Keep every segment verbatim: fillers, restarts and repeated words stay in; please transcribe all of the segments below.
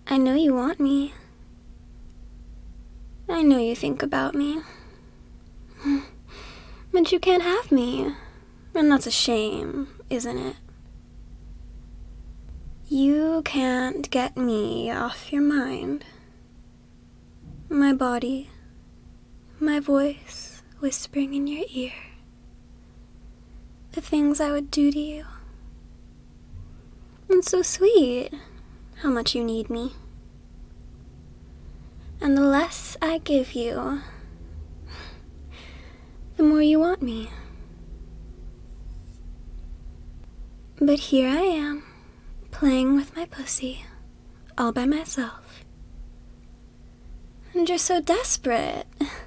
I know you want me. I know you think about me. But you can't have me. And that's a shame, isn't it? You can't get me off your mind. My body, my voice whispering in your ear. The things I would do to you. It's so sweet how much you need me. And the less I give you, the more you want me. But here I am, playing with my pussy, all by myself. And you're so desperate.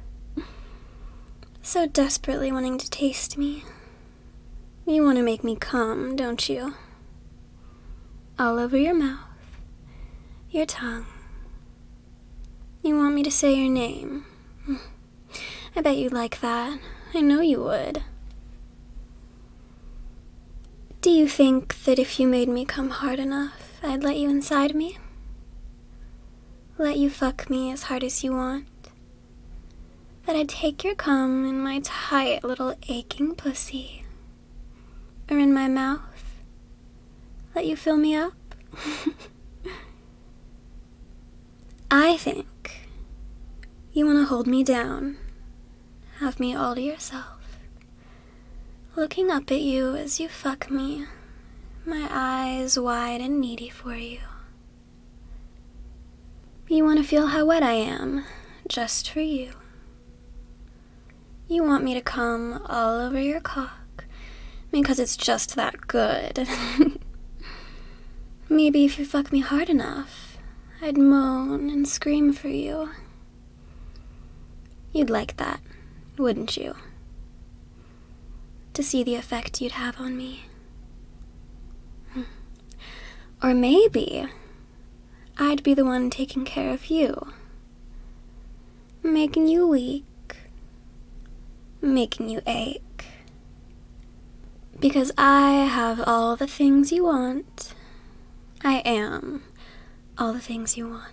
So desperately wanting to taste me. You want to make me come, don't you? All over your mouth, your tongue. You want me to say your name. I bet you'd like that. I know you would. Do you think that if you made me come hard enough, I'd let you inside me? Let you fuck me as hard as you want? That I'd take your cum in my tight little aching pussy? Or in my mouth? Let you fill me up? I think you want to hold me down, have me all to yourself, looking up at you as you fuck me, my eyes wide and needy for you. You want to feel how wet I am, just for you. You want me to come all over your cock, because it's just that good. Maybe if you fuck me hard enough, I'd moan and scream for you. You'd like that, wouldn't you? To see the effect you'd have on me. Or maybe I'd be the one taking care of you. Making you weak. Making you ache. Because I have all the things you want. I am all the things you want.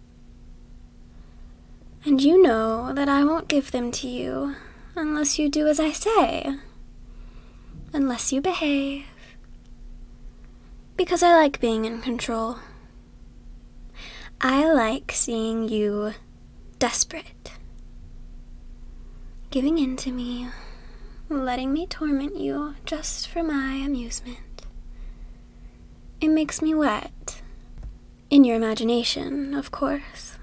And you know that I won't give them to you unless you do as I say. Unless you behave. Because I like being in control. I like seeing you desperate. Giving in to me. Letting me torment you just for my amusement. It makes me wet. In your imagination, of course.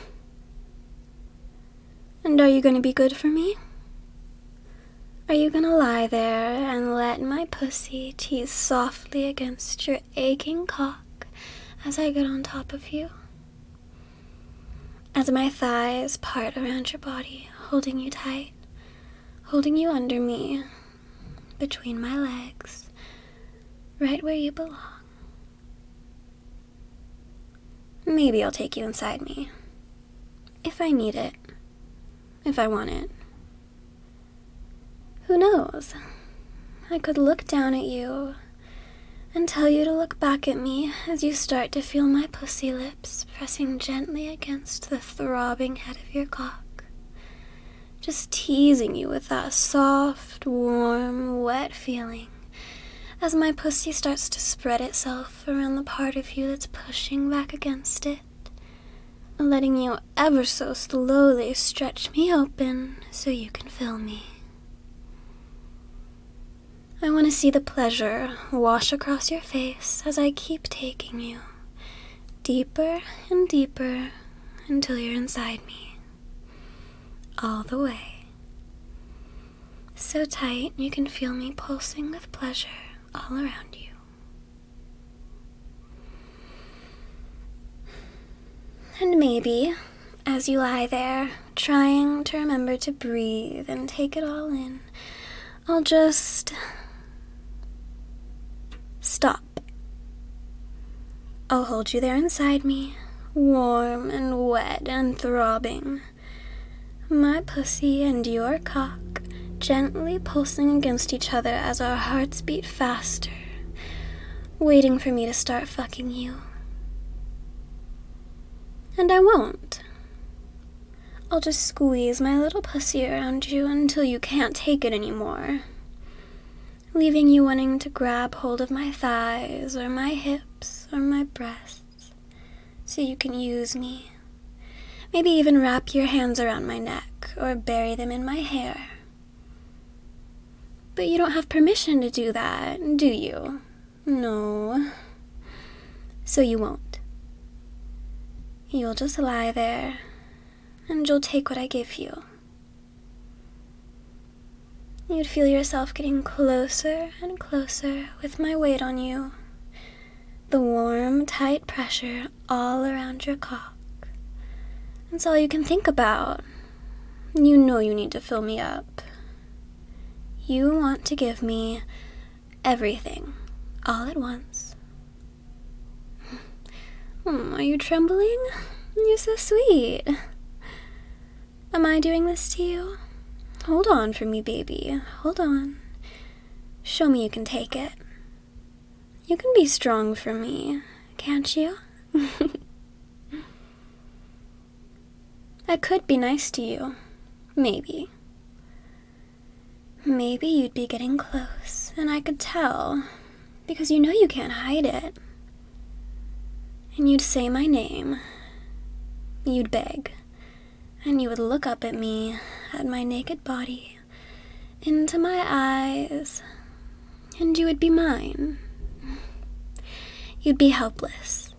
And are you going to be good for me? Are you going to lie there and let my pussy tease softly against your aching cock as I get on top of you? As my thighs part around your body, holding you tight, holding you under me, between my legs, right where you belong. Maybe I'll take you inside me, if I need it. If I want it. Who knows? I could look down at you and tell you to look back at me as you start to feel my pussy lips pressing gently against the throbbing head of your cock. Just teasing you with that soft, warm, wet feeling as my pussy starts to spread itself around the part of you that's pushing back against it. Letting you ever so slowly stretch me open so you can fill me. I want to see the pleasure wash across your face as I keep taking you deeper and deeper until you're inside me. All the way. So tight you can feel me pulsing with pleasure all around you. And maybe, as you lie there, trying to remember to breathe and take it all in, I'll just stop. I'll hold you there inside me, warm and wet and throbbing. My pussy and your cock gently pulsing against each other as our hearts beat faster, waiting for me to start fucking you. And I won't. I'll just squeeze my little pussy around you until you can't take it anymore, leaving you wanting to grab hold of my thighs or my hips or my breasts so you can use me. Maybe even wrap your hands around my neck or bury them in my hair. But you don't have permission to do that, do you? No. So you won't. You'll just lie there, and you'll take what I give you. You'd feel yourself getting closer and closer with my weight on you. The warm, tight pressure all around your cock. That's all you can think about. You know you need to fill me up. You want to give me everything, all at once. Hmm, are you trembling? You're so sweet. Am I doing this to you? Hold on for me, baby. Hold on. Show me you can take it. You can be strong for me, can't you? I could be nice to you. Maybe. Maybe you'd be getting close, and I could tell, because you know you can't hide it. And you'd say my name. You'd beg. And you would look up at me, at my naked body, into my eyes, and you would be mine. You'd be helpless.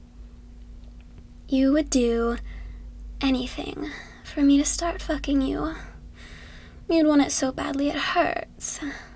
You would do anything for me to start fucking you. You'd want it so badly it hurts.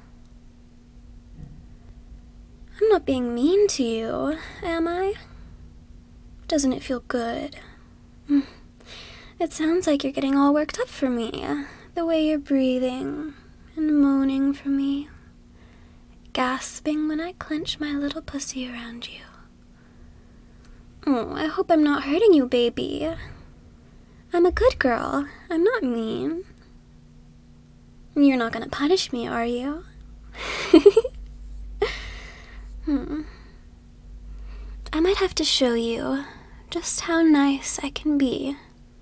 I'm not being mean to you, am I? Doesn't it feel good? It sounds like you're getting all worked up for me, the way you're breathing and moaning for me, gasping when I clench my little pussy around you. Oh, I hope I'm not hurting you, baby. I'm a good girl. I'm not mean. You're not gonna punish me, are you? hmm. I might have to show you just how nice I can be.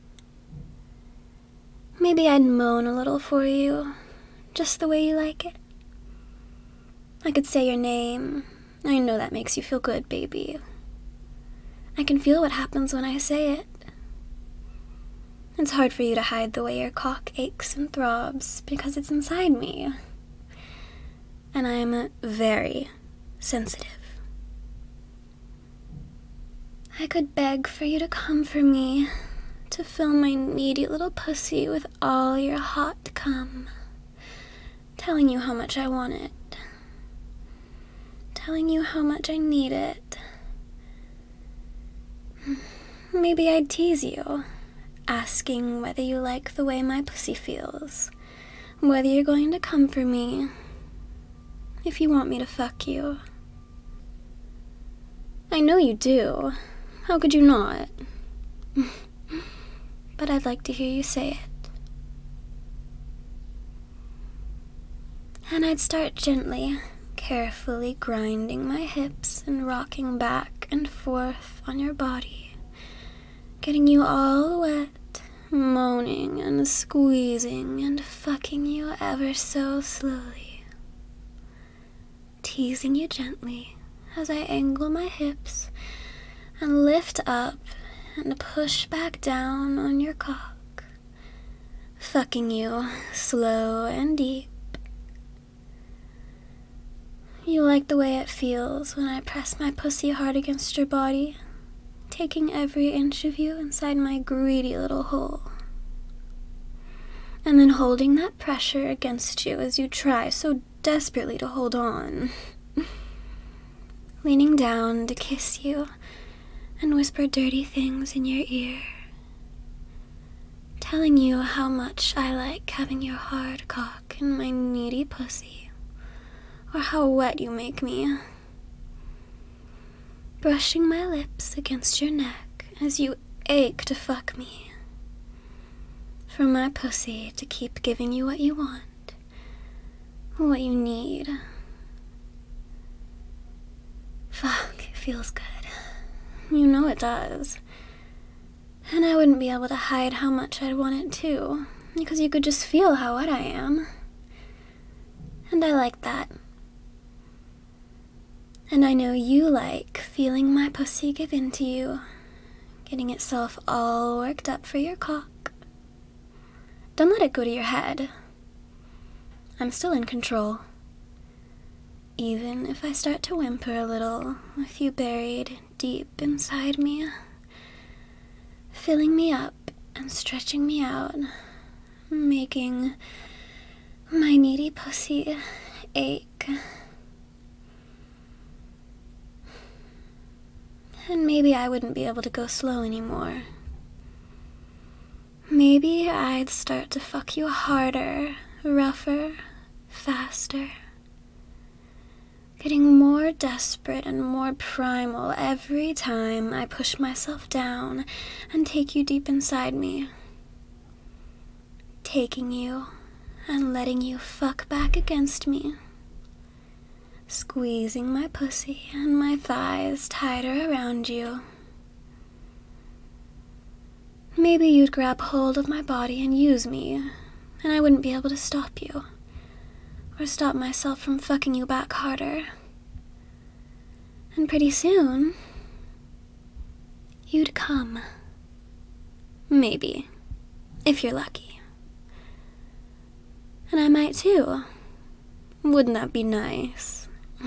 Maybe I'd moan a little for you, just the way you like it. I could say your name. I know that makes you feel good, baby. I can feel what happens when I say it. It's hard for you to hide the way your cock aches and throbs because it's inside me. And I'm very sensitive. I could beg for you to come for me, to fill my needy little pussy with all your hot cum, telling you how much I want it, telling you how much I need it. Maybe I'd tease you, asking whether you like the way my pussy feels, whether you're going to come for me, if you want me to fuck you. I know you do. How could you not? But I'd like to hear you say it. And I'd start gently, carefully grinding my hips and rocking back and forth on your body, getting you all wet, moaning and squeezing and fucking you ever so slowly, teasing you gently as I angle my hips and lift up and push back down on your cock, fucking you slow and deep. You like the way it feels when I press my pussy hard against your body, taking every inch of you inside my greedy little hole, and then holding that pressure against you as you try so desperately to hold on, leaning down to kiss you and whisper dirty things in your ear, telling you how much I like having your hard cock in my needy pussy, or how wet you make me, brushing my lips against your neck as you ache to fuck me, for my pussy to keep giving you what you want, what you need. Fuck, it feels good. You know it does. And I wouldn't be able to hide how much I'd want it too, because you could just feel how wet I am. And I like that. And I know you like feeling my pussy give in to you, getting itself all worked up for your cock. Don't let it go to your head. I'm still in control. Even if I start to whimper a little, with you buried deep inside me, filling me up and stretching me out, making my needy pussy ache. And maybe I wouldn't be able to go slow anymore. Maybe I'd start to fuck you harder, rougher, faster. Getting more desperate and more primal every time I push myself down and take you deep inside me. Taking you and letting you fuck back against me. Squeezing my pussy and my thighs tighter around you. Maybe you'd grab hold of my body and use me, and I wouldn't be able to stop you. Or stop myself from fucking you back harder. And pretty soon, you'd come. Maybe, if you're lucky. And I might too. Wouldn't that be nice?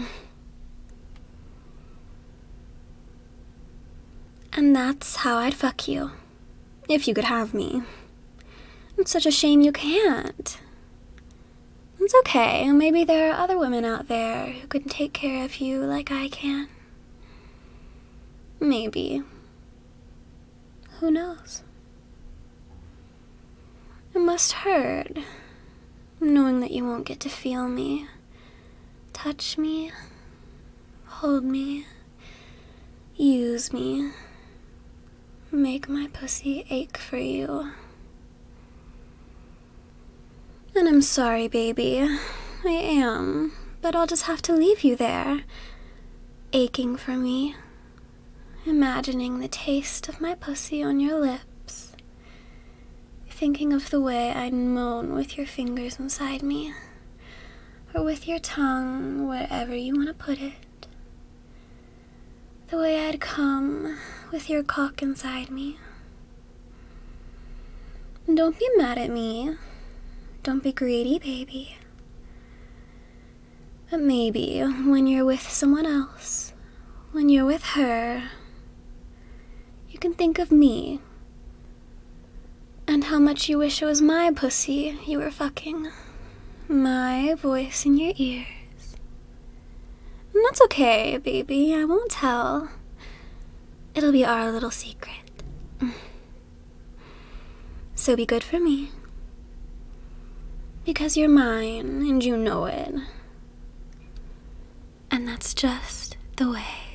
And that's how I'd fuck you, if you could have me. It's such a shame you can't. It's okay, maybe there are other women out there who can take care of you like I can. Maybe. Who knows? It must hurt, knowing that you won't get to feel me, touch me, hold me, use me, make my pussy ache for you. And I'm sorry, baby. I am. But I'll just have to leave you there, aching for me, imagining the taste of my pussy on your lips, thinking of the way I'd moan with your fingers inside me, or with your tongue wherever you want to put it, the way I'd come with your cock inside me. And don't be mad at me. Don't be greedy, baby. But maybe when you're with someone else, when you're with her, you can think of me and how much you wish it was my pussy you were fucking, my voice in your ears. And that's okay, baby. I won't tell. It'll be our little secret. So be good for me. Because you're mine, and you know it. And that's just the way.